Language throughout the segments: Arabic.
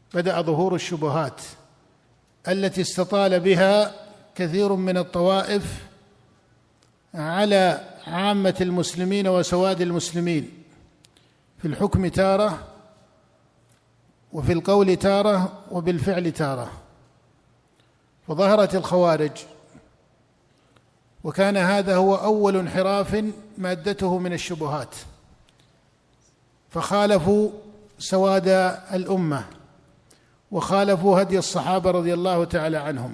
بدأ ظهور الشبهات التي استطال بها كثير من الطوائف على عامة المسلمين وسواد المسلمين في الحكم تارة، وفي القول تارة، وبالفعل تارة. وظهرت الخوارج، وكان هذا هو أول انحراف مادته من الشبهات، فخالفوا سواد الأمة وخالفوا هدي الصحابة رضي الله تعالى عنهم.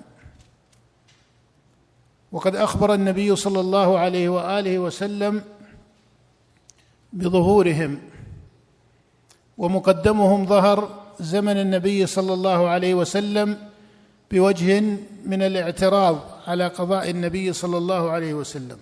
وقد أخبر النبي صلى الله عليه وآله وسلم بظهورهم، ومقدمهم ظهر زمن النبي صلى الله عليه وسلم بوجه من الاعتراض على قضاء النبي صلى الله عليه وسلم.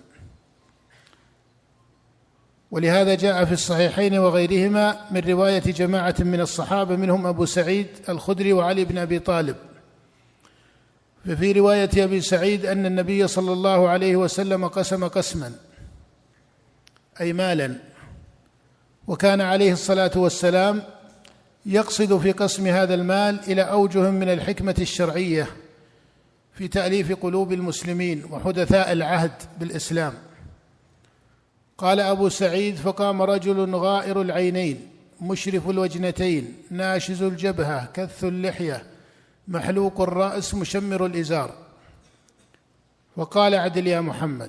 ولهذا جاء في الصحيحين وغيرهما من رواية جماعة من الصحابة منهم أبو سعيد الخدري وعلي بن أبي طالب، ففي رواية أبي سعيد أن النبي صلى الله عليه وسلم قسم قسما أي مالا، وكان عليه الصلاة والسلام يقصد في قسم هذا المال إلى أوجه من الحكمة الشرعية في تأليف قلوب المسلمين وحدثاء العهد بالإسلام. قال أبو سعيد: فقام رجل غائر العينين مشرف الوجنتين ناشز الجبهة كث اللحية محلوق الرأس مشمر الإزار، وقال: عدل يا محمد.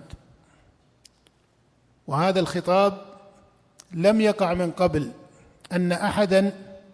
وهذا الخطاب لم يقع من قبل أن أحدا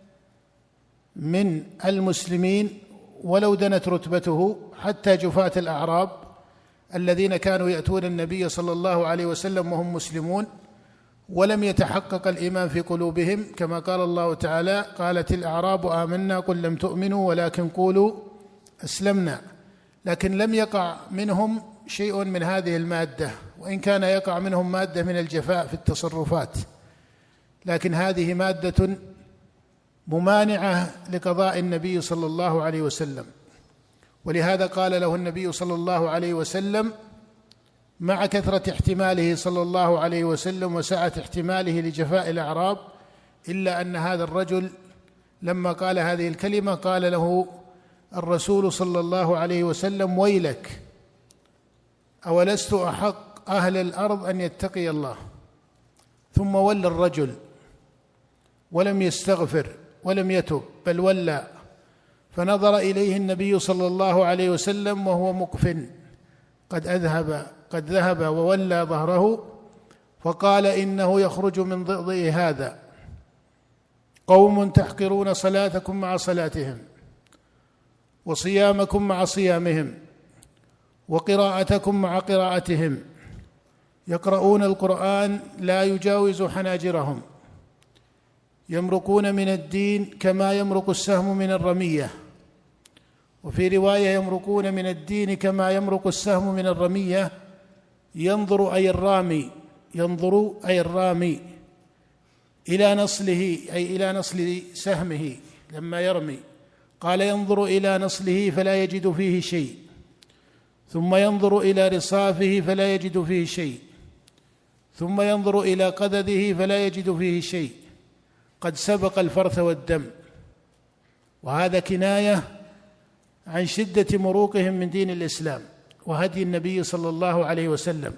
من المسلمين ولو دنت رتبته حتى جفاة الأعراب الذين كانوا يأتون النبي صلى الله عليه وسلم وهم مسلمون ولم يتحقق الإيمان في قلوبهم، كما قال الله تعالى: قالت الأعراب آمنا قل لم تؤمنوا ولكن قولوا أسلمنا. لكن لم يقع منهم شيء من هذه المادة، وإن كان يقع منهم مادة من الجفاء في التصرفات، لكن هذه مادة ممانعة لقضاء النبي صلى الله عليه وسلم. ولهذا قال له النبي صلى الله عليه وسلم مع كثرة احتماله صلى الله عليه وسلم وسعة احتماله لجفاء الأعراب، إلا أن هذا الرجل لما قال هذه الكلمة قال له الرسول صلى الله عليه وسلم: ويلك، أولست أحق أهل الأرض أن يتقي الله. ثم ولى الرجل ولم يستغفر ولم يتب، بل ولى، فنظر إليه النبي صلى الله عليه وسلم وهو مكفٍ قد ذهب وولى ظهره، فقال: إنه يخرج من ضئضئ هذا قوم تحقرون صلاتكم مع صلاتهم، وصيامكم مع صيامهم، وقراءتكم مع قراءتهم، يقرؤون القرآن لا يجاوز حناجرهم، يمرقون من الدين كما يمرق السهم من الرمية، وفي رواية يمرقون من الدين كما يمرق السهم من الرمية، ينظر أي الرامي إلى نصله، أي إلى نصل سهمه لما يرمي، قال: ينظر إلى نصله فلا يجد فيه شيء، ثم ينظر إلى رصافه فلا يجد فيه شيء، ثم ينظر إلى قدده فلا يجد فيه شيء، قد سبق الفرث والدم. وهذا كناية عن شدة مروقهم من دين الإسلام وهدي النبي صلى الله عليه وسلم.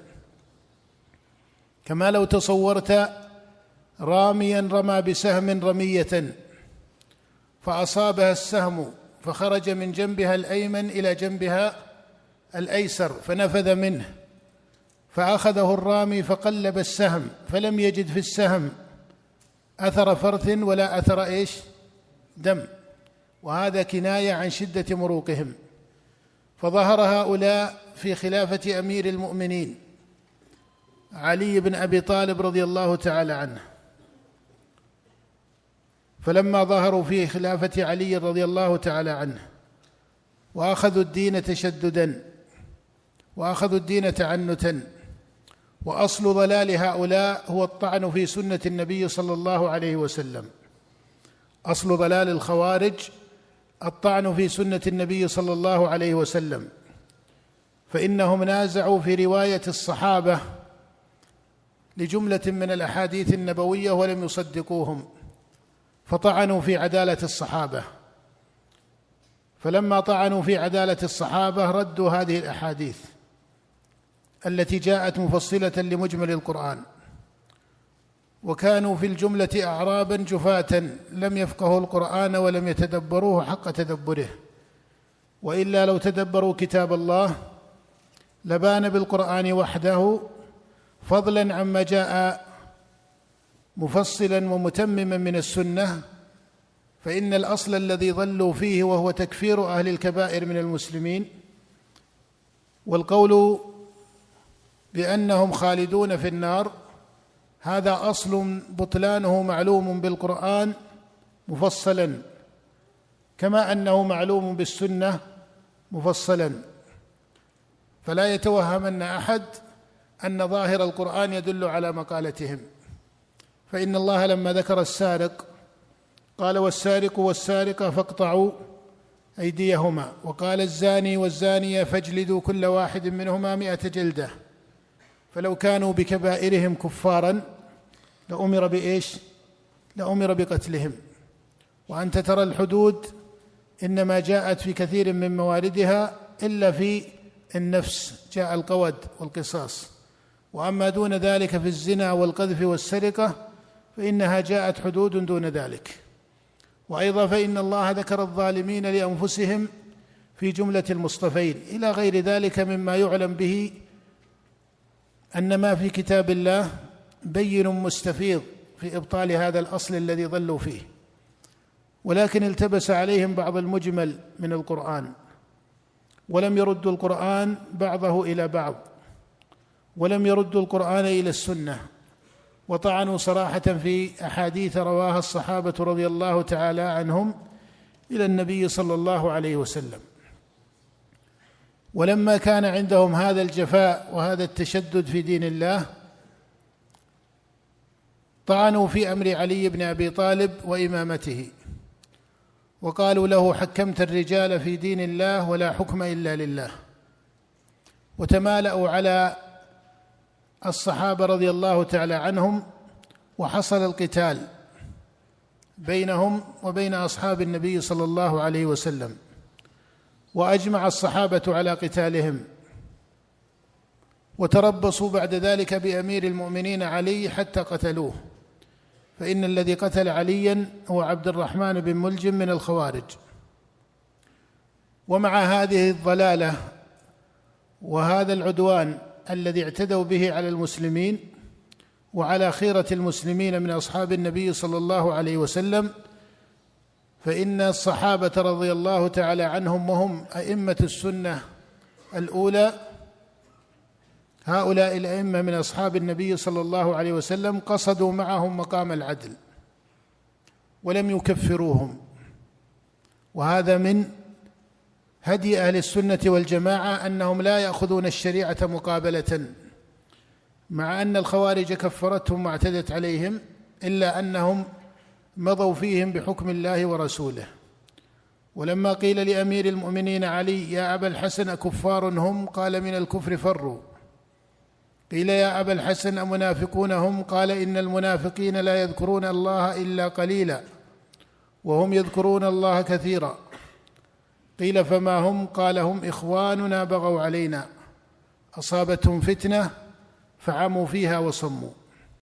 كما لو تصورت راميا رمى بسهم رمية فأصابها السهم فخرج من جنبها الأيمن إلى جنبها الأيسر فنفذ منه، فأخذه الرامي فقلب السهم فلم يجد في السهم أثر فرث ولا أثر دم. وهذا كناية عن شدة مروقهم. فظهر هؤلاء في خلافة أمير المؤمنين علي بن أبي طالب رضي الله تعالى عنه، فلما ظهروا في خلافة علي رضي الله تعالى عنه وأخذوا الدين تشددا وأخذوا الدين تعنتا، وأصل ضلال هؤلاء هو الطعن في سنة النبي صلى الله عليه وسلم. أصل ضلال الخوارج الطعن في سنة النبي صلى الله عليه وسلم، فإنهم نازعوا في رواية الصحابة لجملة من الأحاديث النبوية ولم يصدقوهم، فطعنوا في عدالة الصحابة فلما طعنوا في عدالة الصحابة ردوا هذه الأحاديث التي جاءت مفصلة لمجمل القرآن، وكانوا في الجملة أعرابا جفاة لم يفقهوا القرآن ولم يتدبروه حق تدبره، وإلا لو تدبروا كتاب الله لبان بالقرآن وحده فضلا عما جاء مفصلا ومتمما من السنة، فإن الأصل الذي ظلوا فيه وهو تكفير أهل الكبائر من المسلمين والقول بأنهم خالدون في النار، هذا أصل بطلانه معلوم بالقرآن مفصلا كما أنه معلوم بالسنة مفصلا، فلا يتوهمن أحد أن ظاهر القرآن يدل على مقالتهم. فإن الله لما ذكر السارق قال والسارق والسارقة فاقطعوا أيديهما، وقال الزاني والزانية فاجلدوا كل واحد منهما 100 جلدة، فلو كانوا بكبائرهم كفارا لأمر بإيش؟ لأمر بقتلهم. وأنت ترى الحدود إنما جاءت في كثير من مواردها إلا في النفس جاء القود والقصاص، وأما دون ذلك في الزنا والقذف والسرقة فإنها جاءت حدود دون ذلك. وأيضا فإن الله ذكر الظالمين لأنفسهم في جملة المصطفين إلى غير ذلك مما يعلم به أن ما في كتاب الله بين مستفيض في إبطال هذا الأصل الذي ظلوا فيه، ولكن التبس عليهم بعض المجمل من القرآن، ولم يردوا القرآن بعضه إلى بعض، ولم يردوا القرآن إلى السنة، وطعنوا صراحة في أحاديث رواها الصحابة رضي الله تعالى عنهم إلى النبي صلى الله عليه وسلم. ولما كان عندهم هذا الجفاء وهذا التشدد في دين الله طعنوا في أمر علي بن أبي طالب وإمامته، وقالوا له حكمت الرجال في دين الله ولا حكم إلا لله، وتمالأوا على الصحابة رضي الله تعالى عنهم، وحصل القتال بينهم وبين أصحاب النبي صلى الله عليه وسلم، وأجمع الصحابة على قتالهم، وتربصوا بعد ذلك بأمير المؤمنين علي حتى قتلوه، فإن الذي قتل عليا هو عبد الرحمن بن ملجم من الخوارج. ومع هذه الضلالة وهذا العدوان الذي اعتدوا به على المسلمين وعلى خيرة المسلمين من أصحاب النبي صلى الله عليه وسلم، فإن الصحابة رضي الله تعالى عنهم وهم أئمة السنة الأولى، هؤلاء الأئمة من أصحاب النبي صلى الله عليه وسلم قصدوا معهم مقام العدل ولم يكفروهم، وهذا من هدي أهل السنة والجماعة أنهم لا يأخذون الشريعة مقابلة، مع أن الخوارج كفرتهم واعتدت عليهم إلا أنهم مضوا فيهم بحكم الله ورسوله. ولما قيل لأمير المؤمنين علي يا أبا الحسن أكفار هم؟ قال من الكفر فروا. قيل يا أبا الحسن أمنافقون هم؟ قال إن المنافقين لا يذكرون الله إلا قليلا وهم يذكرون الله كثيرا. قيل فما هم؟ قال هم إخواننا بغوا علينا أصابتهم فتنة فعموا فيها وصموا.